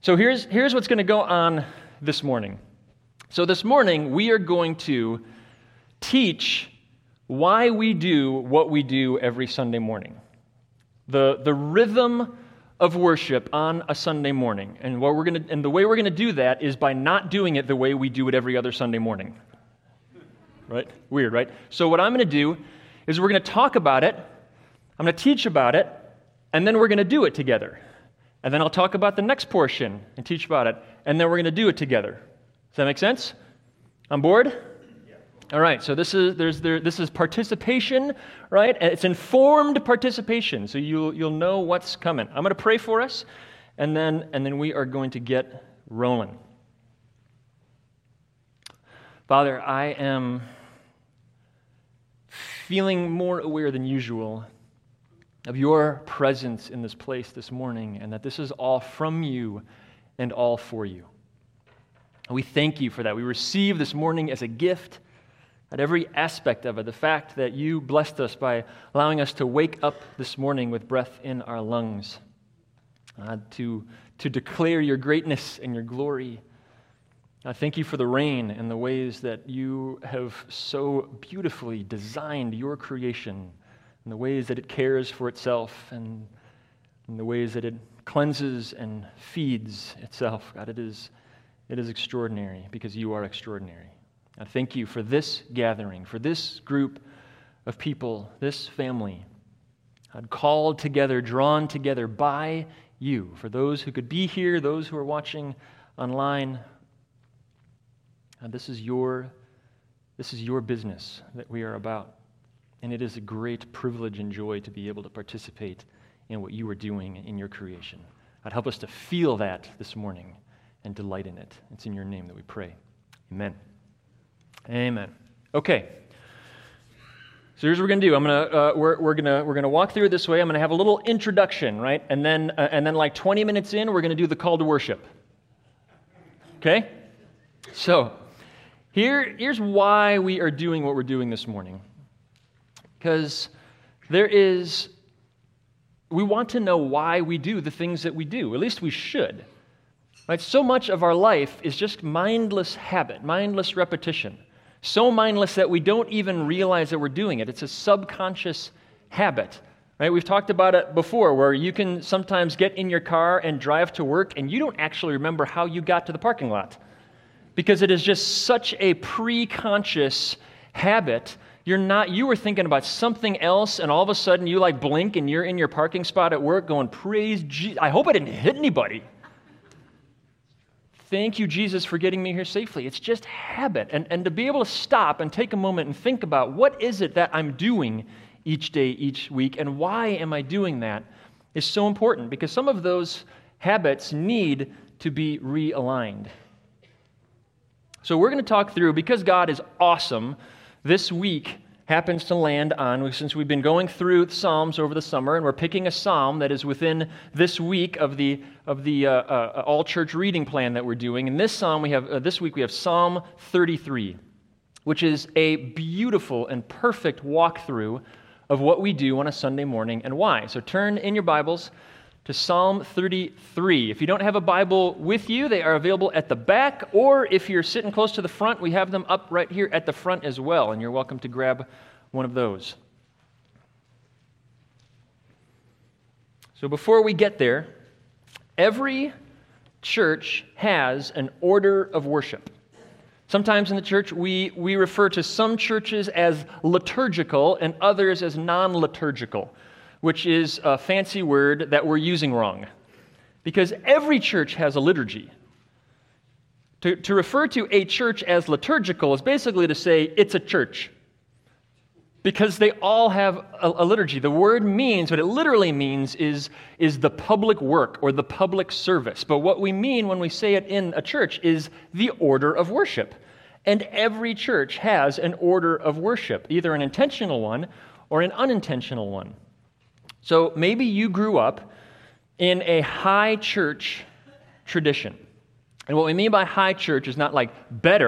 So here's what's going to go on this morning. So this morning, we are going to teach why we do what we do every Sunday morning. The rhythm of worship on a Sunday morning. And the way we're going to do that is by not doing it the way we do it every other Sunday morning. Right? Weird, right? So what I'm going to do is we're going to talk about it, I'm going to teach about it, and then we're going to do it together. And then I'll talk about the next portion and teach about it, and then we're going to do it together. Does that make sense? On board? Yeah. All right, so this is participation, right? And it's informed participation, so you'll know what's coming. I'm going to pray for us, and then we are going to get rolling. Father, I am feeling more aware than usual of your presence in this place this morning, and that this is all from you and all for you. And we thank you for that. We receive this morning as a gift at every aspect of it, the fact that you blessed us by allowing us to wake up this morning with breath in our lungs, to declare your greatness and your glory. I thank you for the rain and the ways that you have so beautifully designed your creation, and the ways that it cares for itself, and the ways that it cleanses and feeds itself. God, it is extraordinary because you are extraordinary. I thank you for this gathering, for this group of people, this family, called together, drawn together by you. For those who could be here, those who are watching online, this is your business that we are about. And it is a great privilege and joy to be able to participate in what you are doing in your creation. God, help us to feel that this morning and delight in it. It's in your name that we pray. Amen. Amen. Okay. So here's what we're going to do. We're going to walk through it this way. I'm going to have a little introduction, right? And then like 20 minutes in, we're going to do the call to worship. Okay? So here's why we are doing what we're doing this morning. Because we want to know why we do the things that we do. At least we should. Right? So much of our life is just mindless habit, mindless repetition. So mindless that we don't even realize that we're doing it. It's a subconscious habit. Right? We've talked about it before, where you can sometimes get in your car and drive to work, and you don't actually remember how you got to the parking lot. Because it is just such a pre-conscious habit. You were thinking about something else, and all of a sudden you blink and you're in your parking spot at work going, praise Jesus. I hope I didn't hit anybody. Thank you, Jesus, for getting me here safely. It's just habit. And to be able to stop and take a moment and think about what is it that I'm doing each day, each week, and why am I doing that is so important, because some of those habits need to be realigned. So we're going to talk through, because God is awesome, this week happens to land on, since we've been going through Psalms over the summer, and we're picking a psalm that is within this week of the all-church reading plan that we're doing. And this week we have Psalm 33, which is a beautiful and perfect walkthrough of what we do on a Sunday morning and why. So turn in your Bibles to Psalm 33. If you don't have a Bible with you, they are available at the back, or if you're sitting close to the front, we have them up right here at the front as well, and you're welcome to grab one of those. So before we get there, every church has an order of worship. Sometimes in the church, we refer to some churches as liturgical and others as non-liturgical, which is a fancy word that we're using wrong. Because every church has a liturgy. To refer to a church as liturgical is basically to say it's a church. Because they all have a liturgy. The word means, what it literally means is the public work or the public service. But what we mean when we say it in a church is the order of worship. And every church has an order of worship, either an intentional one or an unintentional one. So maybe you grew up in a high church tradition. And what we mean by high church is not like better,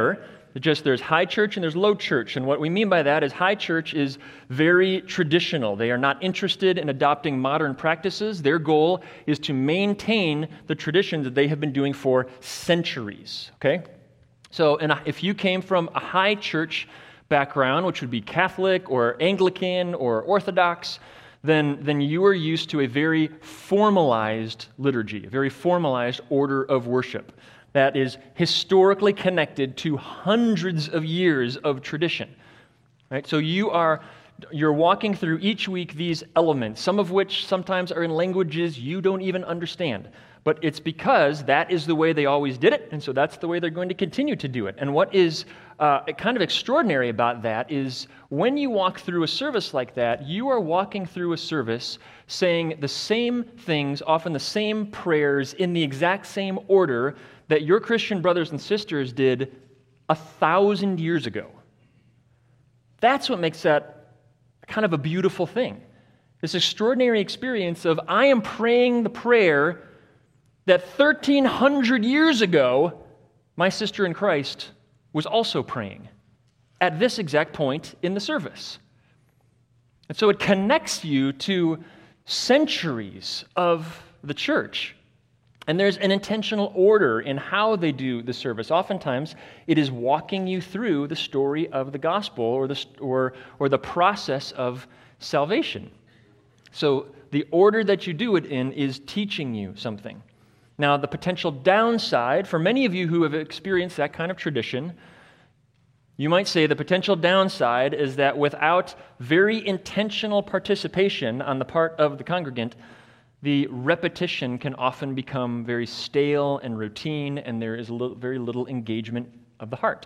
there's high church and there's low church. And what we mean by that is high church is very traditional. They are not interested in adopting modern practices. Their goal is to maintain the traditions that they have been doing for centuries. Okay? So if you came from a high church background, which would be Catholic or Anglican or Orthodox, then you are used to a very formalized liturgy, a very formalized order of worship that is historically connected to hundreds of years of tradition. Right? So you're walking through each week these elements, some of which sometimes are in languages you don't even understand. But it's because that is the way they always did it, and so that's the way they're going to continue to do it. And what is kind of extraordinary about that is when you walk through a service like that, you are walking through a service saying the same things, often the same prayers, in the exact same order that your Christian brothers and sisters did 1,000 years ago. That's what makes that kind of a beautiful thing. This extraordinary experience of I am praying the prayer that 1,300 years ago, my sister in Christ was also praying at this exact point in the service. And so it connects you to centuries of the church. And there's an intentional order in how they do the service. Oftentimes, it is walking you through the story of the gospel or the process of salvation. So the order that you do it in is teaching you something. Now, the potential downside, for many of you who have experienced that kind of tradition, you might say the potential downside is that without very intentional participation on the part of the congregant, the repetition can often become very stale and routine, and there is very little engagement of the heart.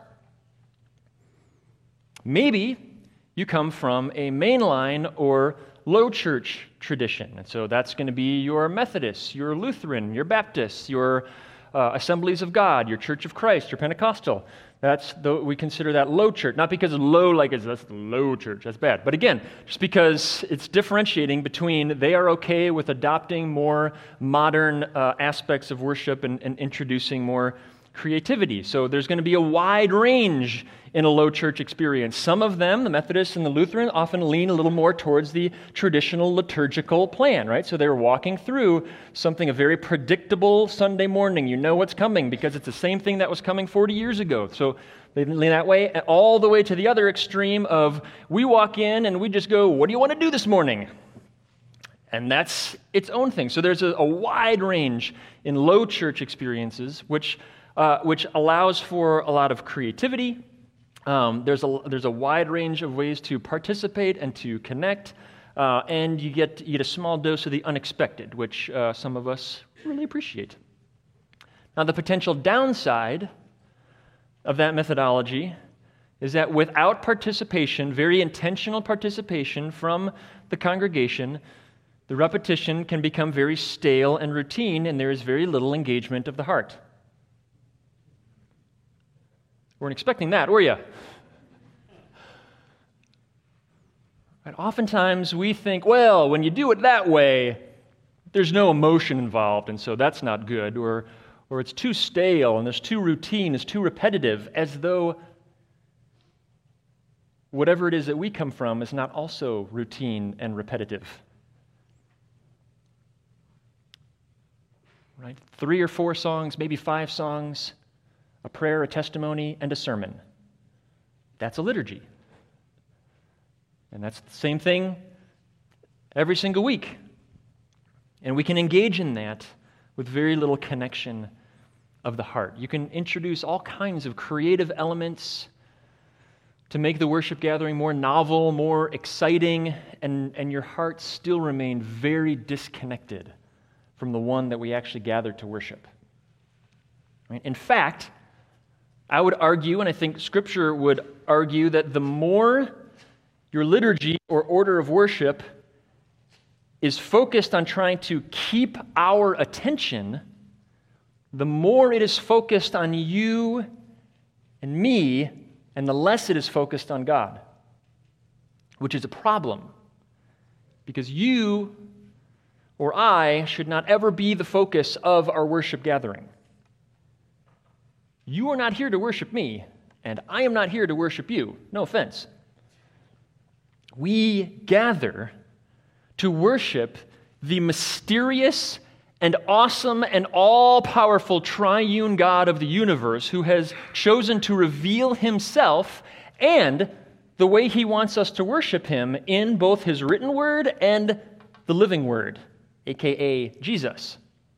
Maybe you come from a mainline or low church tradition, and so that's going to be your Methodist, your Lutheran, your Baptist, your Assemblies of God, your Church of Christ, your Pentecostal. We consider that low church, not because low like that's the low church, that's bad. But again, just because it's differentiating between they are okay with adopting more modern aspects of worship and introducing more creativity. So there's going to be a wide range in a low church experience. Some of them, the Methodists and the Lutheran, often lean a little more towards the traditional liturgical plan, right? So they're walking through something, a very predictable Sunday morning. You know what's coming because it's the same thing that was coming 40 years ago. So they lean that way, all the way to the other extreme of we walk in and we just go, what do you want to do this morning? And that's its own thing. So there's a wide range in low church experiences, which allows for a lot of creativity. There's a wide range of ways to participate and to connect, and you get a small dose of the unexpected, which some of us really appreciate. Now, the potential downside of that methodology is that without participation, very intentional participation from the congregation, the repetition can become very stale and routine, and there is very little engagement of the heart. Weren't expecting that, were you? Right, oftentimes we think, well, when you do it that way, there's no emotion involved, and so that's not good, or it's too stale, and it's too routine, it's too repetitive, as though whatever it is that we come from is not also routine and repetitive. Right? 3 or 4 songs, maybe 5 songs, a prayer, a testimony, and a sermon. That's a liturgy. And that's the same thing every single week. And we can engage in that with very little connection of the heart. You can introduce all kinds of creative elements to make the worship gathering more novel, more exciting, and your heart still remain very disconnected from the one that we actually gathered to worship. Right? In fact, I would argue, and I think Scripture would argue, that the more your liturgy or order of worship is focused on trying to keep our attention, the more it is focused on you and me, and the less it is focused on God, which is a problem, because you or I should not ever be the focus of our worship gathering. You are not here to worship me. and I am not here to worship you. No offense. We gather to worship the mysterious and awesome and all-powerful triune God of the universe who has chosen to reveal himself and the way he wants us to worship him in both his written word and the living word, aka Jesus.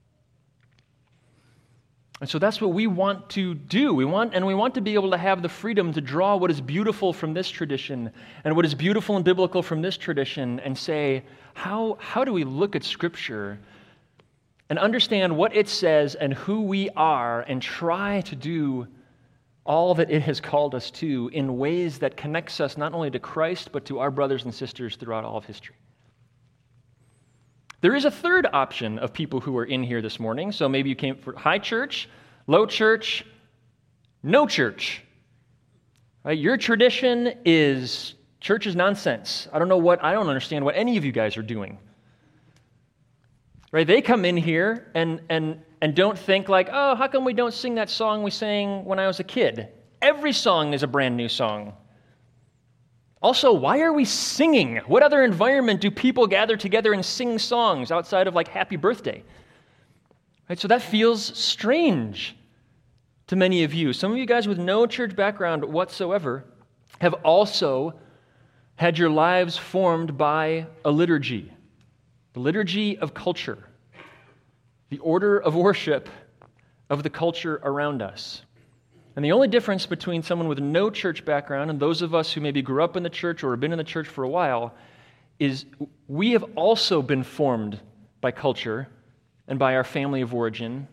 And so that's what we want to do. We want to be able to have the freedom to draw what is beautiful from this tradition and what is beautiful and biblical from this tradition and say, how do we look at Scripture and understand what it says and who we are and try to do all that it has called us to in ways that connects us not only to Christ but to our brothers and sisters throughout all of history. There is a third option of people who are in here this morning. So maybe you came for high church, low church, no church. Right? Your tradition is church is nonsense. I don't understand what any of you guys are doing. Right? They come in here and don't think like, oh, how come we don't sing that song we sang when I was a kid? Every song is a brand new song. Also, why are we singing? What other environment do people gather together and sing songs outside of like happy birthday? Right, so that feels strange to many of you. Some of you guys with no church background whatsoever have also had your lives formed by a liturgy, the liturgy of culture, the order of worship of the culture around us. And the only difference between someone with no church background and those of us who maybe grew up in the church or have been in the church for a while is we have also been formed by culture and by our family of origin.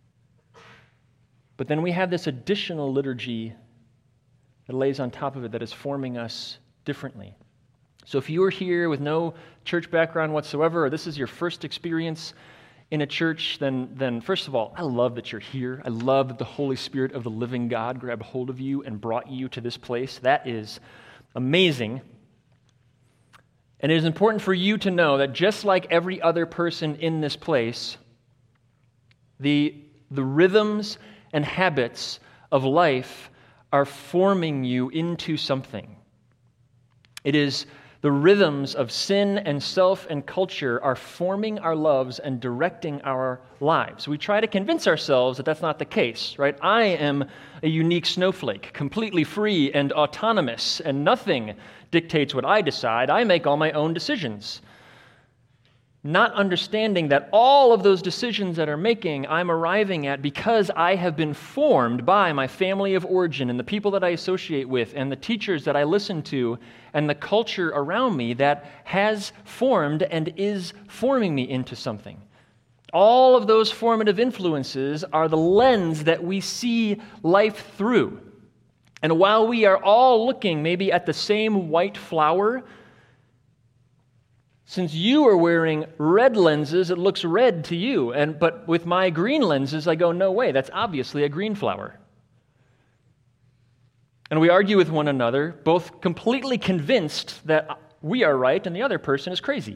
But then we have this additional liturgy that lays on top of it that is forming us differently. So if you are here with no church background whatsoever, or this is your first experience in a church, then first of all, I love that you're here. I love that the Holy Spirit of the living God grabbed hold of you and brought you to this place. That is amazing. And it is important for you to know that just like every other person in this place, the rhythms and habits of life are forming you into something. It is the rhythms of sin and self and culture are forming our loves and directing our lives. We try to convince ourselves that that's not the case, right? I am a unique snowflake, completely free and autonomous, and nothing dictates what I decide. I make all my own decisions. Not understanding that all of those decisions that I'm making, I'm arriving at because I have been formed by my family of origin and the people that I associate with and the teachers that I listen to and the culture around me that has formed and is forming me into something. All of those formative influences are the lens that we see life through. And while we are all looking maybe at the same white flower, since you are wearing red lenses, it looks red to you. But with my green lenses, I go, no way, that's obviously a green flower. And we argue with one another, both completely convinced that we are right and the other person is crazy.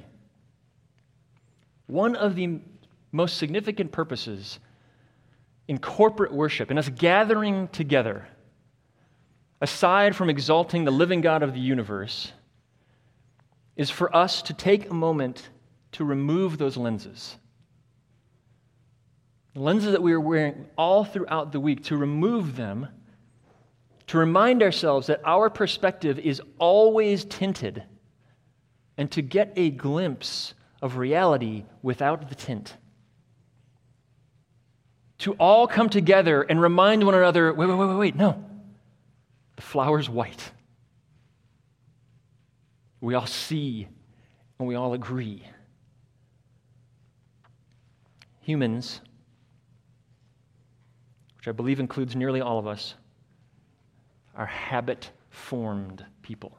One of the most significant purposes in corporate worship, in us gathering together, aside from exalting the living God of the universe, is for us to take a moment to remove those lenses. The lenses that we are wearing all throughout the week, to remove them, to remind ourselves that our perspective is always tinted, and to get a glimpse of reality without the tint. To all come together and remind one another, wait, no. The flower's white. We all see and we all agree. Humans, which I believe includes nearly all of us, are habit-formed people.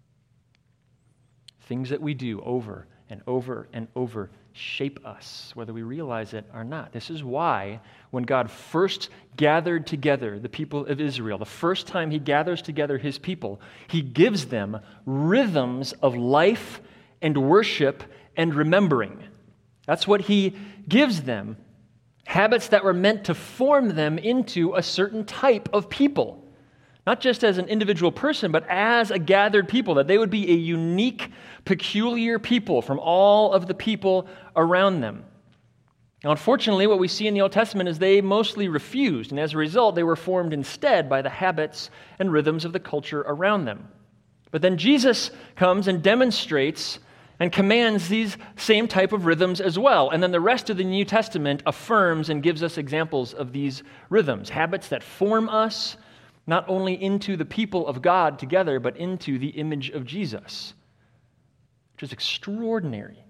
Things that we do over and over and over shape us, whether we realize it or not. This is why when God first gathered together the people of Israel, the first time he gathers together his people, he gives them rhythms of life and worship and remembering. That's what he gives them. Habits that were meant to form them into a certain type of people. not just as an individual person, but as a gathered people, that they would be a unique, peculiar people from all of the people around them. Now, unfortunately, what we see in the Old Testament is they mostly refused, and as a result, they were formed instead by the habits and rhythms of the culture around them. But then Jesus comes and demonstrates and commands these same type of rhythms as well. And then the rest of the New Testament affirms and gives us examples of these rhythms, habits that form us not only into the people of God together, but into the image of Jesus, which is extraordinary.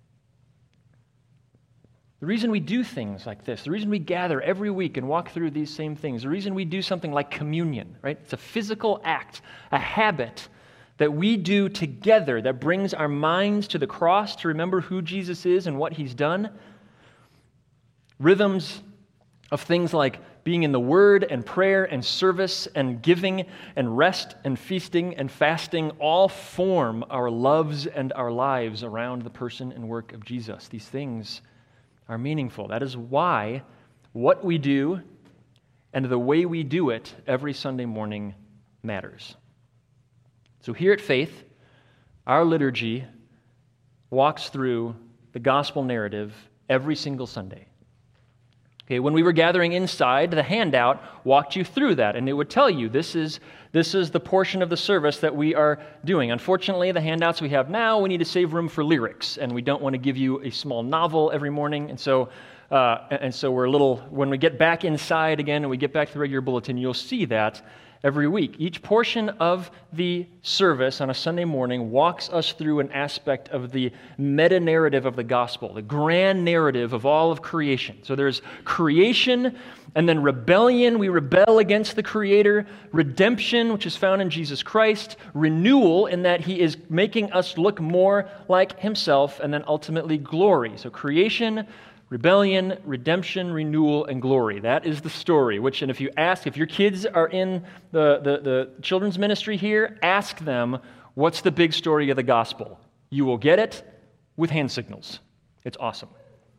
The reason we do things like this, the reason we gather every week and walk through these same things, the reason we do something like communion, right? It's a physical act, a habit that we do together that brings our minds to the cross to remember who Jesus is and what he's done. Rhythms of things like being in the Word and prayer and service and giving and rest and feasting and fasting all form our loves and our lives around the person and work of Jesus. These things are meaningful. That is why what we do and the way we do it every Sunday morning matters. So here at Faith, our liturgy walks through the gospel narrative every single Sunday. Okay, when we were gathering inside, the handout walked you through that, and it would tell you this is the portion of the service that we are doing. Unfortunately, the handouts we have now, we need to save room for lyrics, and we don't want to give you a small novel every morning, and so we're a little. When we get back inside again and we get back to the regular bulletin, you'll see that every week. Each portion of the service on a Sunday morning walks us through an aspect of the meta-narrative of the gospel, the grand narrative of all of creation. So there's creation, and then rebellion, we rebel against the Creator, redemption, which is found in Jesus Christ, renewal, in that He is making us look more like Himself, and then ultimately glory. So creation, rebellion, redemption, renewal, and glory. That is the story, which, and if your kids are in the children's ministry here, ask them, what's the big story of the gospel? You will get it with hand signals. It's awesome.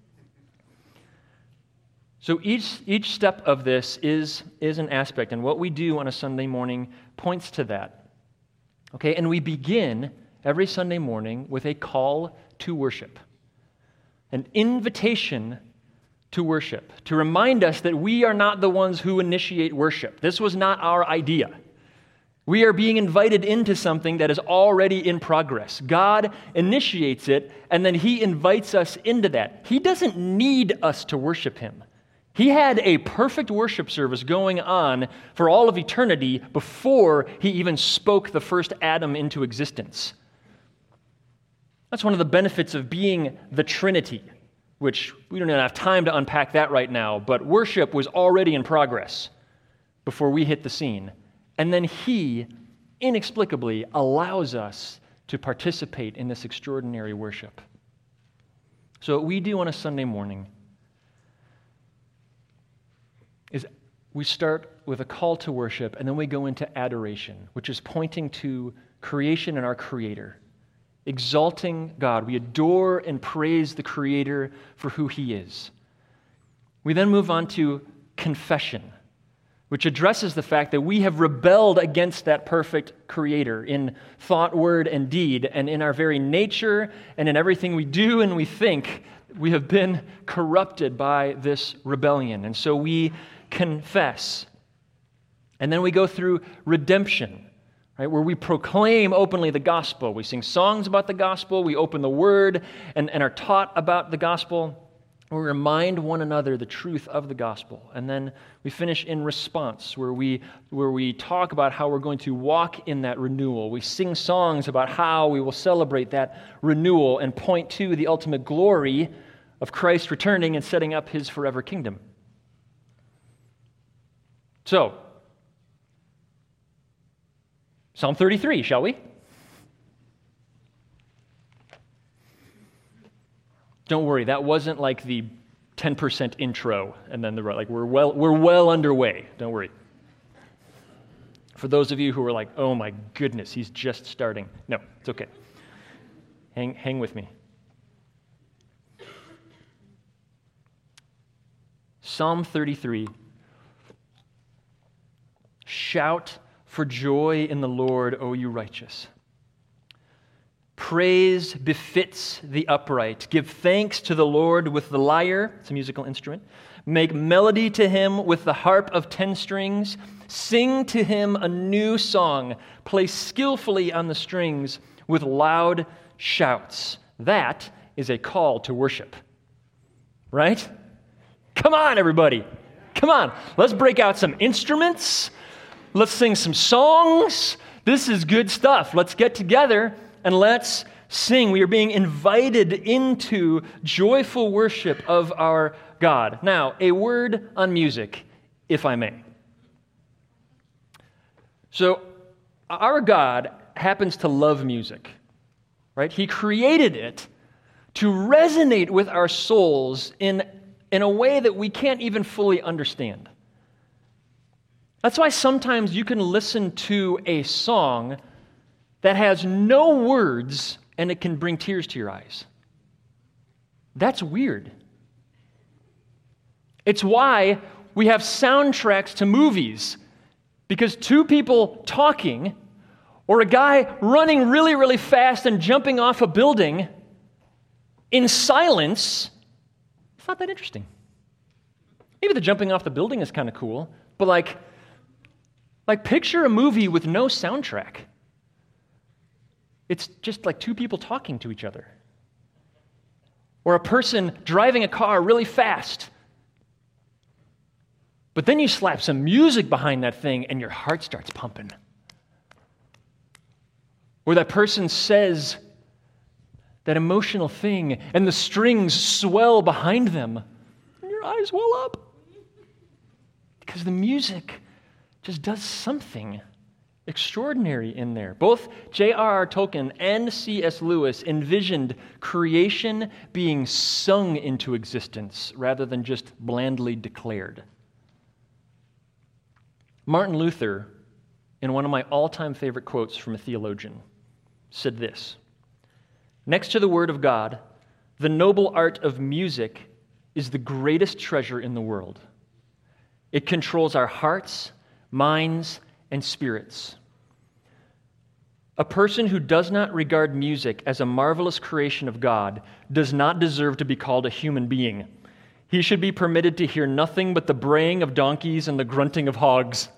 So each step of this is an aspect, and what we do on a Sunday morning points to that. Okay, and we begin every Sunday morning with a call to worship. An invitation to worship, to remind us that we are not the ones who initiate worship. This was not our idea. We are being invited into something that is already in progress. God initiates it, and then He invites us into that. He doesn't need us to worship Him. He had a perfect worship service going on for all of eternity before He even spoke the first Adam into existence. That's one of the benefits of being the Trinity, which we don't even have time to unpack that right now, but worship was already in progress before we hit the scene. And then He inexplicably allows us to participate in this extraordinary worship. So what we do on a Sunday morning is we start with a call to worship, and then we go into adoration, which is pointing to creation and our Creator. Exalting God. We adore and praise the Creator for who He is. We then move on to confession, which addresses the fact that we have rebelled against that perfect Creator in thought, word, and deed, and in our very nature and in everything we do and we think. We have been corrupted by this rebellion, and so we confess. And then we go through redemption, right, where we proclaim openly the gospel. We sing songs about the gospel. We open the Word and are taught about the gospel. We remind one another the truth of the gospel. And then we finish in response, where we talk about how we're going to walk in that renewal. We sing songs about how we will celebrate that renewal and point to the ultimate glory of Christ returning and setting up His forever kingdom. So, Psalm 33, shall we? Don't worry, that wasn't like the 10% intro and then we're well underway. Don't worry. For those of you who are like, oh my goodness, he's just starting. No, it's okay. Hang with me. Psalm 33. Shout for joy in the Lord, O you righteous. Praise befits the upright. Give thanks to the Lord with the lyre, it's a musical instrument. Make melody to him with the harp of 10 strings. Sing to him a new song. Play skillfully on the strings with loud shouts. That is a call to worship. Right? Come on, everybody. Come on. Let's break out some instruments. Let's sing some songs. This is good stuff. Let's get together and let's sing. We are being invited into joyful worship of our God. Now, a word on music, if I may. So, our God happens to love music, right? He created it to resonate with our souls in a way that we can't even fully understand. That's why sometimes you can listen to a song that has no words and it can bring tears to your eyes. That's weird. It's why we have soundtracks to movies, because two people talking or a guy running really, really fast and jumping off a building in silence, it's not that interesting. Maybe the jumping off the building is kind of cool, but like picture a movie with no soundtrack. It's just like two people talking to each other. Or a person driving a car really fast. But then you slap some music behind that thing and your heart starts pumping. Or that person says that emotional thing and the strings swell behind them and your eyes well up. Because the music just does something extraordinary in there. Both J.R.R. Tolkien and C.S. Lewis envisioned creation being sung into existence rather than just blandly declared. Martin Luther, in one of my all-time favorite quotes from a theologian, said this: "Next to the Word of God, the noble art of music is the greatest treasure in the world. It controls our hearts, minds, and spirits. A person who does not regard music as a marvelous creation of God does not deserve to be called a human being. He should be permitted to hear nothing but the braying of donkeys and the grunting of hogs."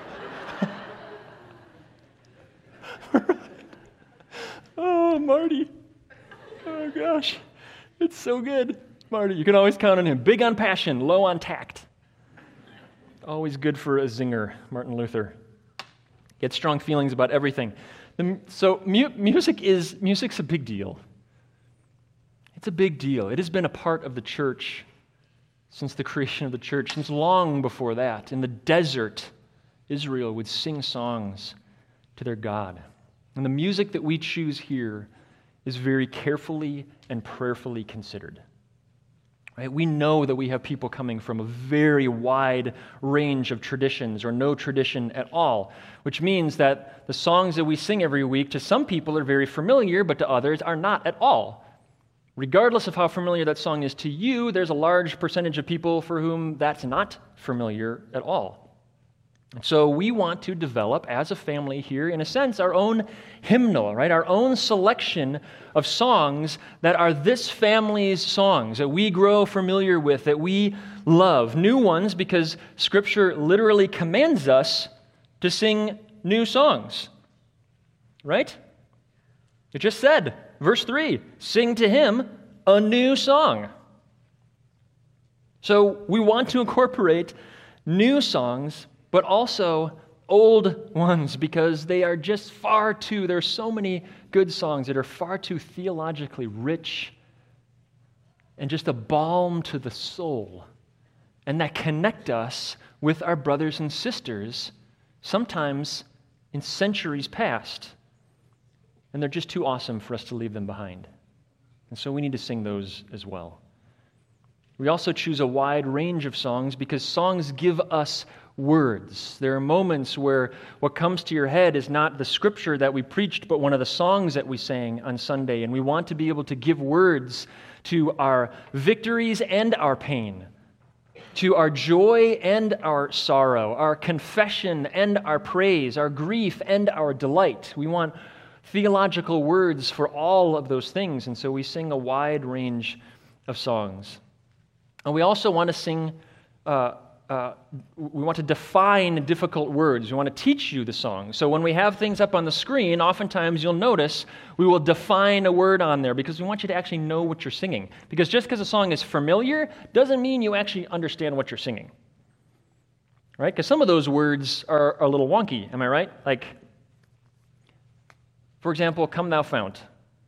Oh, Marty. Oh, gosh. It's so good. Marty, you can always count on him. Big on passion, low on tact. Always good for a zinger, Martin Luther. Get strong feelings about everything. So music's a big deal. It's a big deal. It has been a part of the church since the creation of the church, since long before that. In the desert, Israel would sing songs to their God. And the music that we choose here is very carefully and prayerfully considered. Right? We know that we have people coming from a very wide range of traditions or no tradition at all, which means that the songs that we sing every week to some people are very familiar, but to others are not at all. Regardless of how familiar that song is to you, there's a large percentage of people for whom that's not familiar at all. So we want to develop, as a family here, in a sense, our own hymnal, right? Our own selection of songs that are this family's songs, that we grow familiar with, that we love. New ones, because Scripture literally commands us to sing new songs, right? It just said, verse 3, sing to him a new song. So we want to incorporate new songs, but also old ones, because they are just far too, there are so many good songs that are far too theologically rich and just a balm to the soul, and that connect us with our brothers and sisters, sometimes in centuries past. And they're just too awesome for us to leave them behind. And so we need to sing those as well. We also choose a wide range of songs because songs give us words. There are moments where what comes to your head is not the scripture that we preached, but one of the songs that we sang on Sunday. And we want to be able to give words to our victories and our pain, to our joy and our sorrow, our confession and our praise, our grief and our delight. We want theological words for all of those things, and so we sing a wide range of songs. And we also want to sing, we want to define difficult words. We want to teach you the song. So when we have things up on the screen, oftentimes you'll notice we will define a word on there because we want you to actually know what you're singing. Because just because a song is familiar doesn't mean you actually understand what you're singing. Right? Because some of those words are a little wonky, am I right? Like, for example, Come Thou Fount,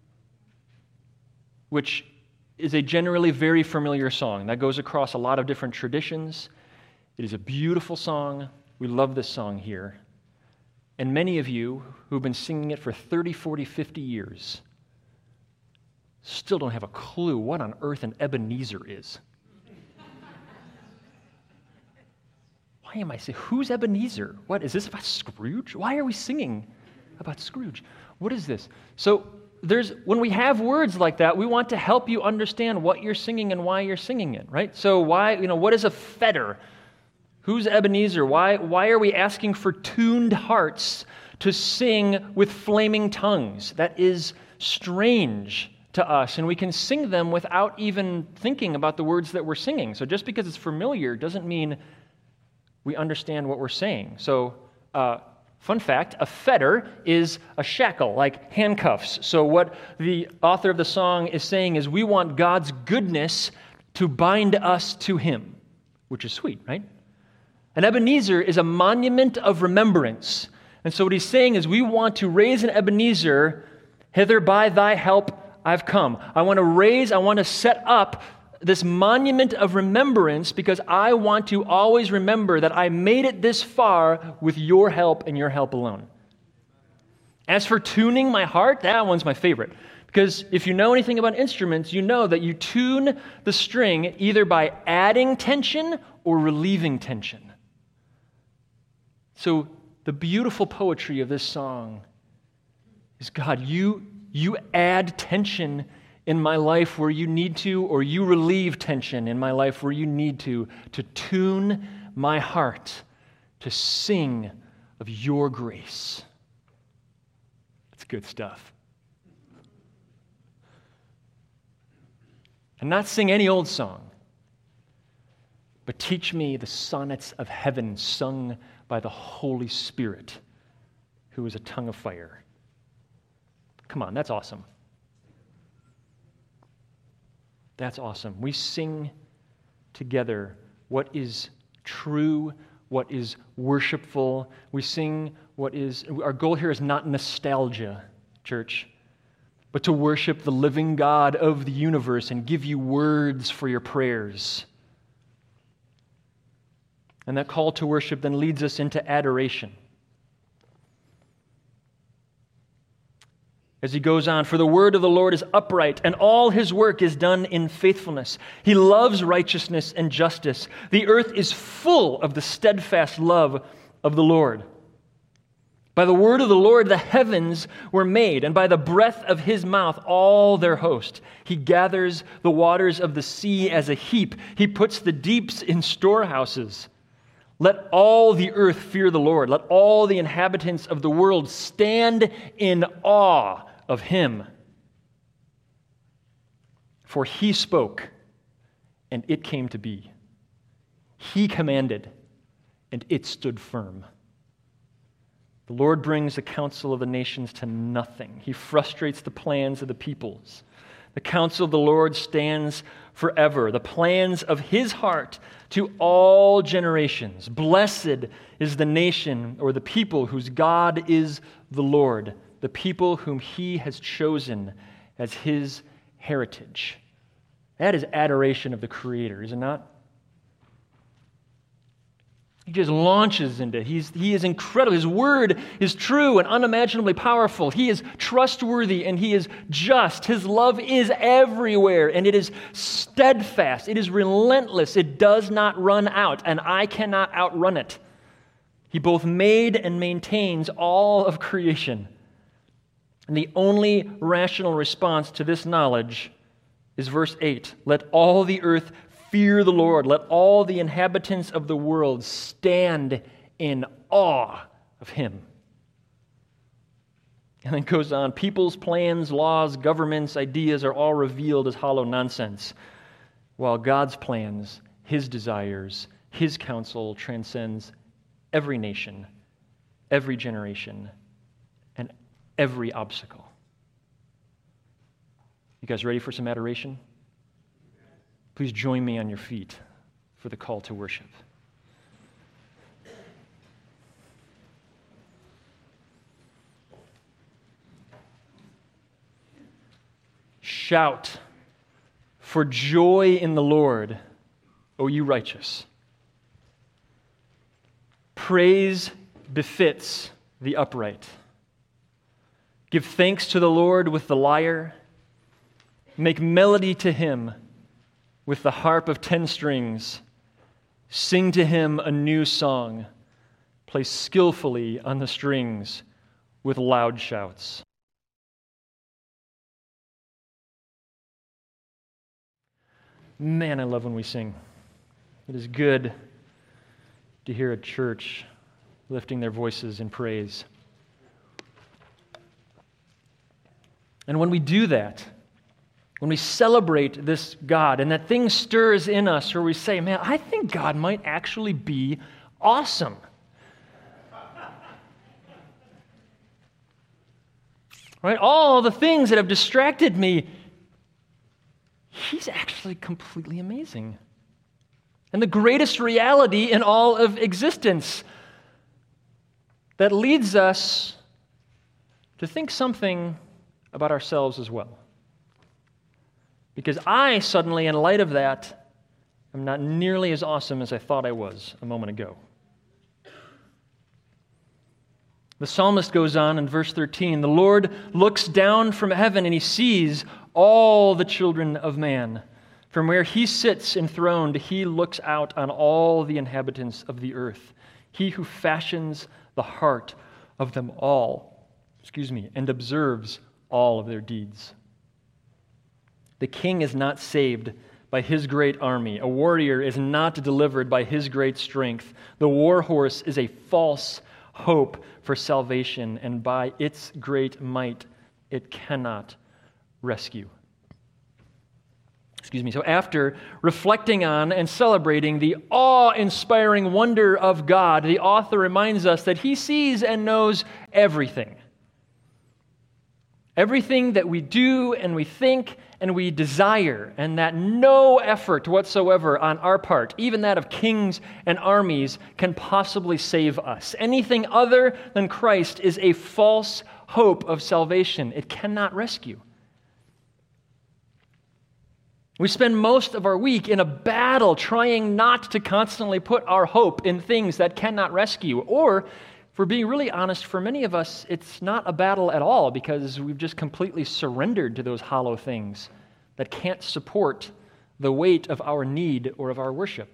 which is a generally very familiar song that goes across a lot of different traditions. It is a beautiful song. We love this song here. And many of you who've been singing it for 30, 40, 50 years still don't have a clue what on earth an Ebenezer is. Why am I saying, who's Ebenezer? What, is this about Scrooge? Why are we singing about Scrooge? What is this? So when we have words like that, we want to help you understand what you're singing and why you're singing it, right? So what is a fetter? Who's Ebenezer? Why are we asking for tuned hearts to sing with flaming tongues? That is strange to us, and we can sing them without even thinking about the words that we're singing. So just because it's familiar doesn't mean we understand what we're saying. So, fun fact, a fetter is a shackle, like handcuffs. So what the author of the song is saying is we want God's goodness to bind us to Him, which is sweet, right? An Ebenezer is a monument of remembrance. And so what he's saying is we want to raise an Ebenezer, hither by thy help I've come. I want to set up this monument of remembrance because I want to always remember that I made it this far with your help and your help alone. As for tuning my heart, that one's my favorite. Because if you know anything about instruments, you know that you tune the string either by adding tension or relieving tension. So the beautiful poetry of this song is, God, you add tension in my life where you need to, or you relieve tension in my life where you need to tune my heart to sing of your grace. It's good stuff. And not sing any old song, but teach me the sonnets of heaven sung by the Holy Spirit, who is a tongue of fire. Come on, that's awesome. That's awesome. We sing together what is true, what is worshipful. We sing our goal here is not nostalgia, church, but to worship the living God of the universe and give you words for your prayers. And that call to worship then leads us into adoration. As he goes on, for the word of the Lord is upright, and all his work is done in faithfulness. He loves righteousness and justice. The earth is full of the steadfast love of the Lord. By the word of the Lord the heavens were made, and by the breath of his mouth all their host. He gathers the waters of the sea as a heap. He puts the deeps in storehouses. Let all the earth fear the Lord. Let all the inhabitants of the world stand in awe of him. For he spoke, and it came to be. He commanded, and it stood firm. The Lord brings the counsel of the nations to nothing. He frustrates the plans of the peoples. The counsel of the Lord stands forever, the plans of his heart to all generations. Blessed is the nation or the people whose God is the Lord, the people whom he has chosen as his heritage. That is adoration of the Creator, is it not? He just launches into, he is incredible. His word is true and unimaginably powerful. He is trustworthy and he is just. His love is everywhere and it is steadfast. It is relentless. It does not run out, and I cannot outrun it. He both made and maintains all of creation. And the only rational response to this knowledge is verse 8. Let all the earth Fear the Lord. Let all the inhabitants of the world stand in awe of him. And then it goes on, people's plans, laws, governments, ideas are all revealed as hollow nonsense, while God's plans, his desires, his counsel transcends every nation, every generation, and every obstacle. You guys ready for some adoration? Please join me on your feet for the call to worship. Shout for joy in the Lord, O you righteous. Praise befits the upright. Give thanks to the Lord with the lyre. Make melody to him with the harp of 10 strings. Sing to him a new song. Play skillfully on the strings with loud shouts. Man, I love when we sing. It is good to hear a church lifting their voices in praise. And when we do that, when we celebrate this God and that thing stirs in us where we say, man, I think God might actually be awesome. Right? All the things that have distracted me, he's actually completely amazing. And the greatest reality in all of existence that leads us to think something about ourselves as well. Because I suddenly, in light of that, am not nearly as awesome as I thought I was a moment ago. The psalmist goes on in verse 13, the Lord looks down from heaven and he sees all the children of man. From where he sits enthroned, he looks out on all the inhabitants of the earth. He who fashions the heart of them all, and observes all of their deeds. The king is not saved by his great army. A warrior is not delivered by his great strength. The war horse is a false hope for salvation, and by its great might it cannot rescue. So after reflecting on and celebrating the awe-inspiring wonder of God, the author reminds us that he sees and knows everything. Everything that we do and we think and we desire, and that no effort whatsoever on our part, even that of kings and armies, can possibly save us. Anything other than Christ is a false hope of salvation. It cannot rescue. We spend most of our week in a battle trying not to constantly put our hope in things that cannot rescue. Or, if we're being really honest, for many of us, it's not a battle at all because we've just completely surrendered to those hollow things that can't support the weight of our need or of our worship.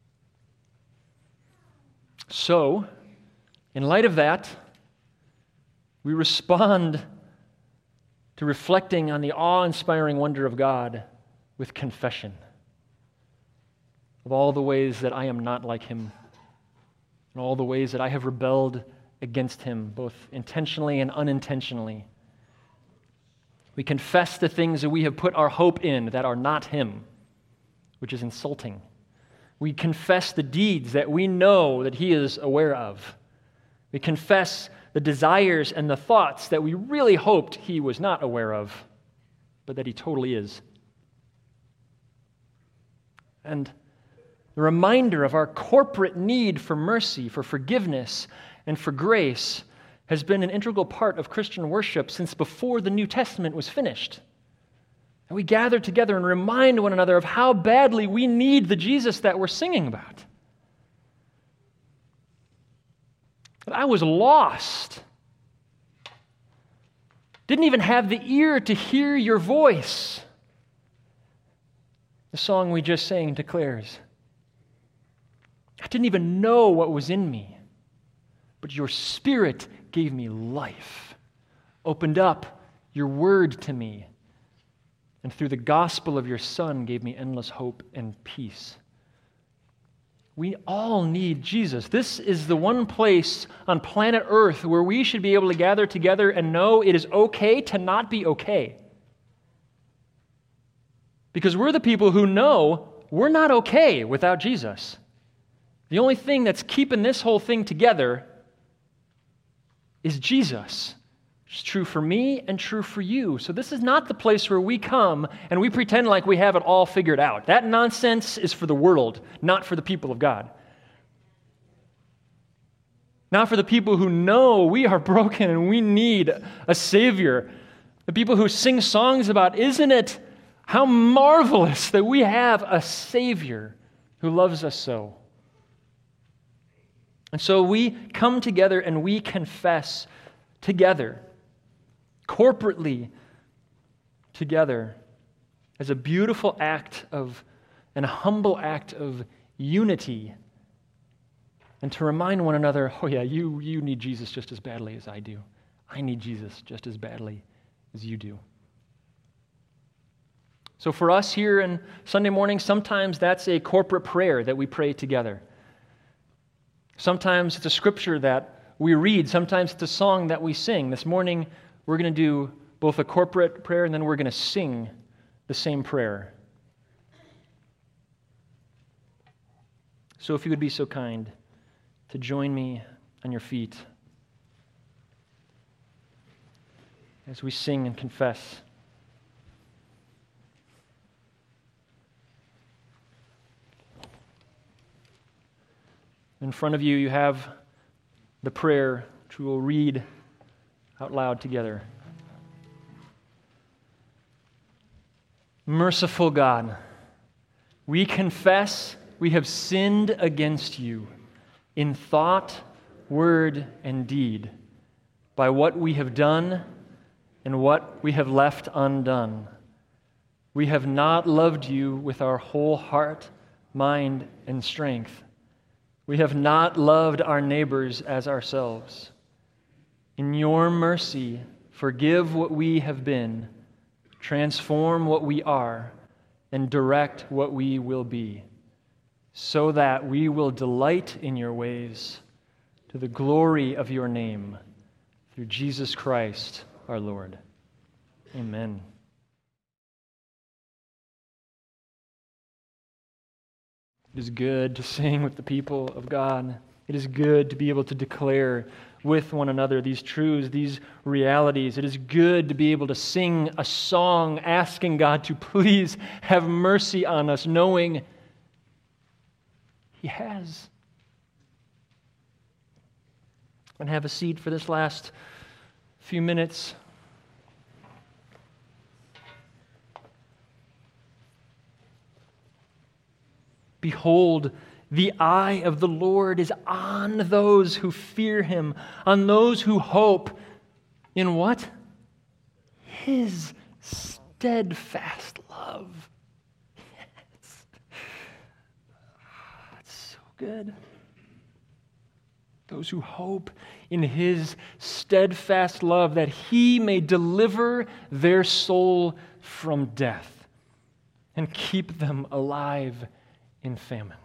So, in light of that, we respond to reflecting on the awe-inspiring wonder of God with confession of all the ways that I am not like him, and all the ways that I have rebelled against him, both intentionally and unintentionally. We confess the things that we have put our hope in that are not him, which is insulting. We confess the deeds that we know that he is aware of. We confess the desires and the thoughts that we really hoped he was not aware of, but that he totally is. And the reminder of our corporate need for mercy, for forgiveness, and for grace has been an integral part of Christian worship since before the New Testament was finished. And we gather together and remind one another of how badly we need the Jesus that we're singing about. But I was lost. Didn't even have the ear to hear your voice. The song we just sang declares, I didn't even know what was in me, but your Spirit gave me life, opened up your word to me, and through the gospel of your Son gave me endless hope and peace. We all need Jesus. This is the one place on planet Earth where we should be able to gather together and know it is okay to not be okay. Because we're the people who know we're not okay without Jesus. The only thing that's keeping this whole thing together is Jesus. It's true for me and true for you. So this is not the place where we come and we pretend like we have it all figured out. That nonsense is for the world, not for the people of God. Not for the people who know we are broken and we need a Savior. The people who sing songs about, isn't it how marvelous that we have a Savior who loves us so. And so we come together and we confess together, corporately together, as a beautiful act of, and a humble act of unity. And to remind one another, oh yeah, you need Jesus just as badly as I do. I need Jesus just as badly as you do. So for us here on Sunday morning, sometimes that's a corporate prayer that we pray together. Sometimes it's a scripture that we read. Sometimes it's a song that we sing. This morning, we're going to do both a corporate prayer and then we're going to sing the same prayer. So if you would be so kind to join me on your feet as we sing and confess. In front of you, you have the prayer which we will read out loud together. Merciful God, we confess we have sinned against you in thought, word, and deed, by what we have done and what we have left undone. We have not loved you with our whole heart, mind, and strength. We have not loved our neighbors as ourselves. In your mercy, forgive what we have been, transform what we are, and direct what we will be, so that we will delight in your ways to the glory of your name, through Jesus Christ our Lord. Amen. It is good to sing with the people of God. It is good to be able to declare with one another these truths, these realities. It is good to be able to sing a song asking God to please have mercy on us, knowing He has. And have a seat for this last few minutes. Behold, the eye of the Lord is on those who fear Him, on those who hope in what? His steadfast love. Yes. That's so good. Those who hope in His steadfast love, that He may deliver their soul from death and keep them alive in famine.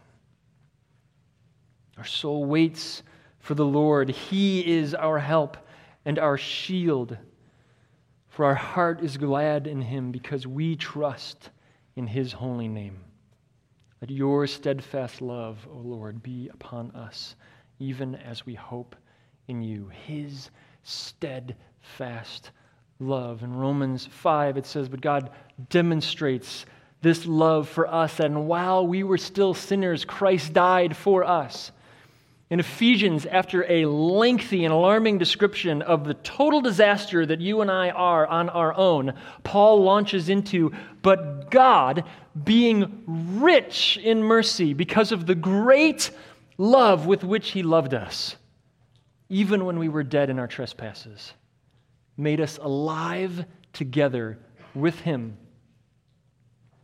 Our soul waits for the Lord. He is our help and our shield. For our heart is glad in Him because we trust in His holy name. Let your steadfast love, O Lord, be upon us, even as we hope in you. His steadfast love. In Romans 5, it says, but God demonstrates this love for us, and while we were still sinners, Christ died for us. In Ephesians, after a lengthy and alarming description of the total disaster that you and I are on our own, Paul launches into, but God, being rich in mercy because of the great love with which He loved us, even when we were dead in our trespasses, made us alive together with Him.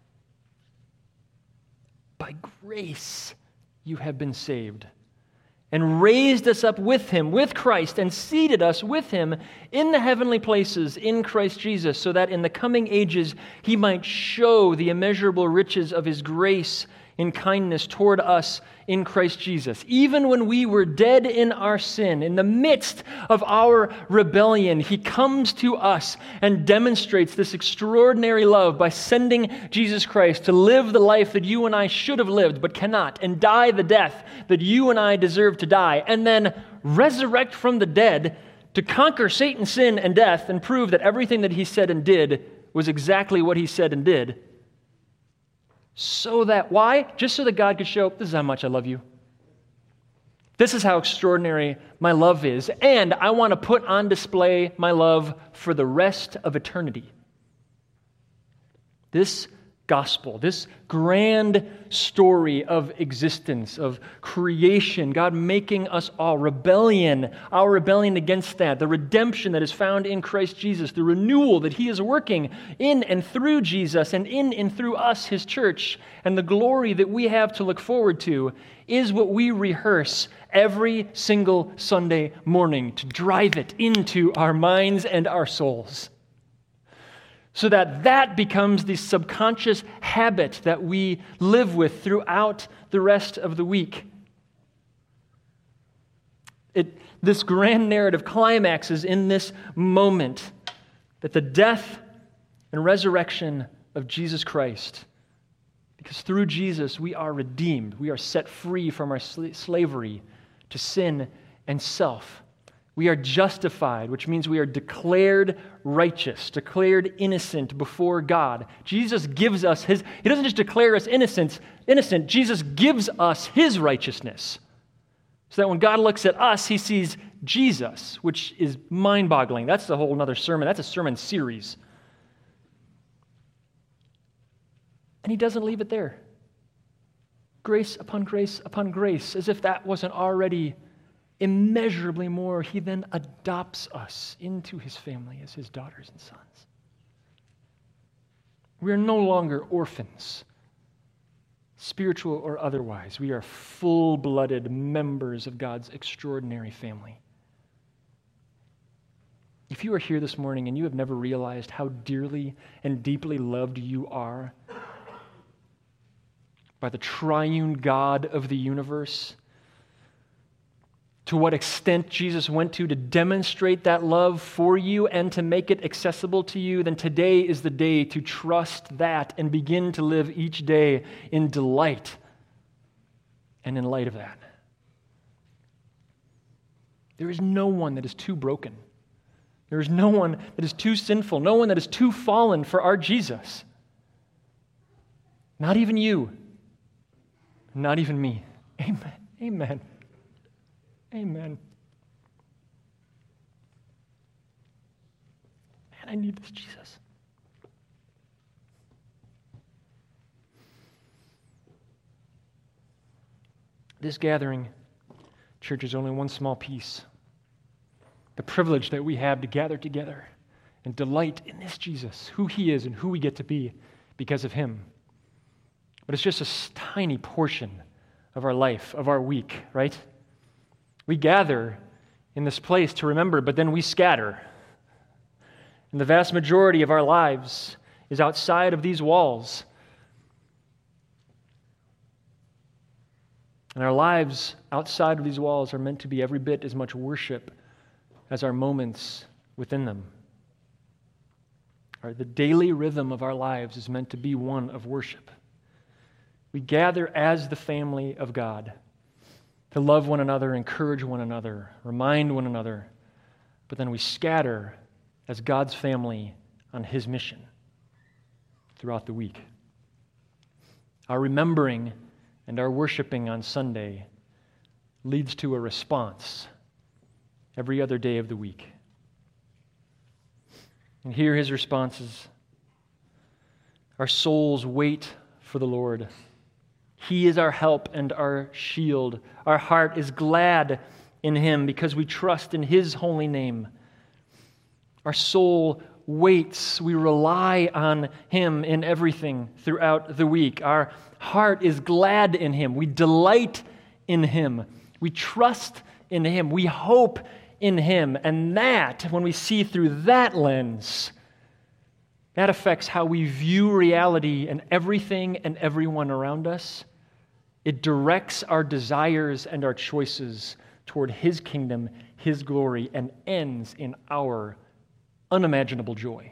By grace you have been saved, and raised us up with him, with Christ, and seated us with him in the heavenly places in Christ Jesus, so that in the coming ages he might show the immeasurable riches of his grace in kindness toward us in Christ Jesus. Even when we were dead in our sin, in the midst of our rebellion, he comes to us and demonstrates this extraordinary love by sending Jesus Christ to live the life that you and I should have lived but cannot, and die the death that you and I deserve to die, and then resurrect from the dead to conquer Satan, sin, and death, and prove that everything that he said and did was exactly what he said and did. So that, why? Just so that God could show, this is how much I love you. This is how extraordinary my love is. And I want to put on display my love for the rest of eternity. This gospel, this grand story of existence, of creation, God making us all, rebellion, our rebellion against that, the redemption that is found in Christ Jesus, the renewal that he is working in and through Jesus and in and through us, his church, and the glory that we have to look forward to is what we rehearse every single Sunday morning to drive it into our minds and our souls. So that becomes the subconscious habit that we live with throughout the rest of the week. This grand narrative climaxes in this moment that the death and resurrection of Jesus Christ, because through Jesus we are redeemed, we are set free from our slavery to sin and self. We are justified, which means we are declared righteous, declared innocent before God. Jesus gives us he doesn't just declare us innocent, Jesus gives us his righteousness. So that when God looks at us, he sees Jesus, which is mind-boggling. That's a whole other sermon. That's a sermon series. And he doesn't leave it there. Grace upon grace upon grace, as if that wasn't already immeasurably more. He then adopts us into his family as his daughters and sons. We are no longer orphans, spiritual or otherwise. We are full-blooded members of God's extraordinary family. If you are here this morning and you have never realized how dearly and deeply loved you are by the triune God of the universe, to what extent Jesus went to demonstrate that love for you and to make it accessible to you, then today is the day to trust that and begin to live each day in delight and in light of that. There is no one that is too broken. There is no one that is too sinful, no one that is too fallen for our Jesus. Not even you. Not even me. Amen. Amen. Amen. Man, I need this Jesus. This gathering, church, is only one small piece. The privilege that we have to gather together and delight in this Jesus, who he is and who we get to be because of him. But it's just a tiny portion of our life, of our week, right? We gather in this place to remember, but then we scatter. And the vast majority of our lives is outside of these walls. And our lives outside of these walls are meant to be every bit as much worship as our moments within them. The daily rhythm of our lives is meant to be one of worship. We gather as the family of God to love one another, encourage one another, remind one another, but then we scatter as God's family on his mission throughout the week. Our remembering and our worshiping on Sunday leads to a response every other day of the week. And here his response is, our souls wait for the Lord. He is our help and our shield. Our heart is glad in him because we trust in his holy name. Our soul waits. We rely on him in everything throughout the week. Our heart is glad in him. We delight in him. We trust in Him. We hope in Him. And that, when we see through that lens, that affects how we view reality and everything and everyone around us. It directs our desires and our choices toward His kingdom, His glory, and ends in our unimaginable joy.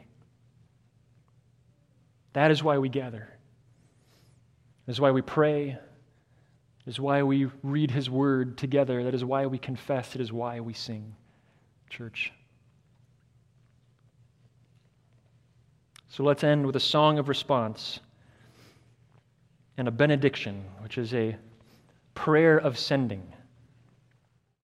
That is why we gather. That is why we pray. That is why we read His Word together. That is why we confess. It is why we sing, church. So let's end with a song of response and a benediction, which is a prayer of sending.